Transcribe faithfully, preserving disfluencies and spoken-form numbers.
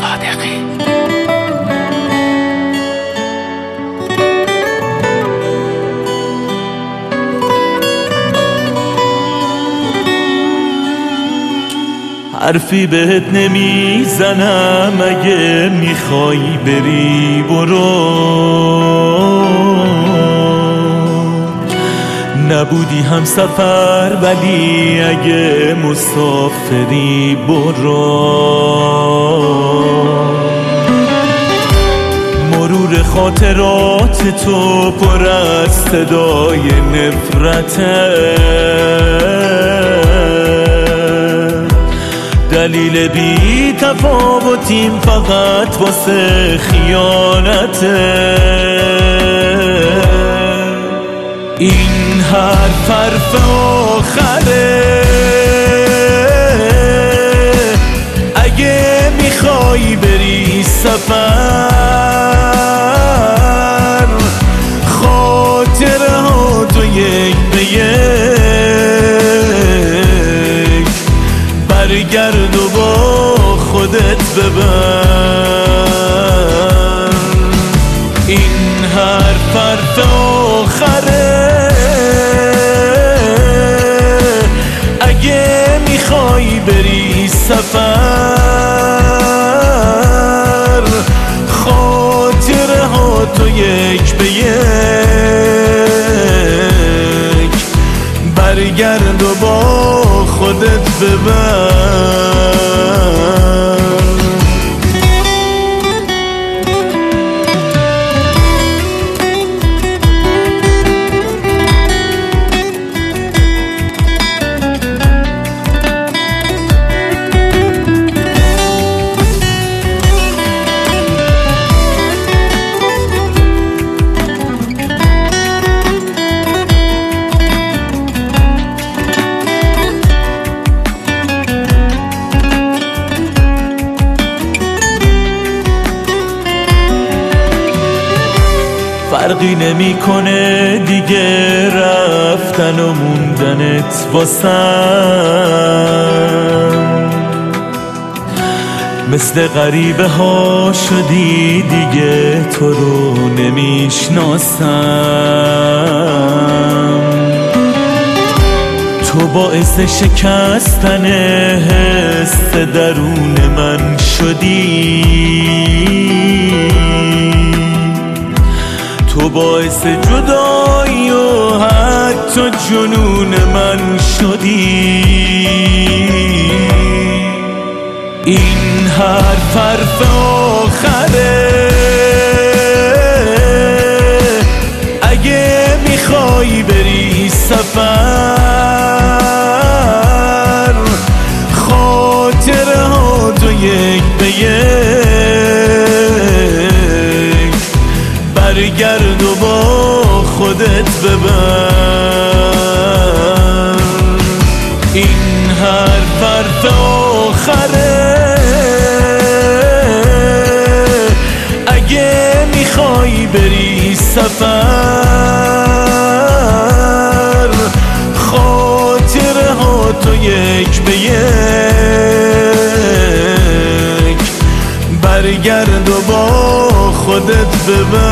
صادقی. حرفی بهت نمیزنم، اگه میخوای بری برو. نبودی هم سفر ولی اگه مسافری برو. مرور خاطرات تو پر از صدای نفرته، دلیل بی تفاوتیم فقط واسه خیانته. این حرف حرف آخره، اگه میخوای بری سفر، خاطره ها تو یک به یک برگرد و با خودت ببر. این حرف حرف آخره، اگه میخوای بری سفر، خاطره ها تو یک به یک برگرد و با خودت ببر. فرقی نمیکنه دیگه رفتن و موندنت واسم، مثل غریبه ها شدی دیگه تو رو نمیشناسم. تو باعث شکستن حس درون من شدی، تو باعث جدایی و حتی جنون من شدی. این حرف حرف آخره، اگه میخوای بری سفر، خاطره ها تو یک به یک برگرد و با خودت ببر. این حرف حرف آخره، اگه میخوای بری سفر، خاطره ها تو یک به یک برگرد و با خودت ببر.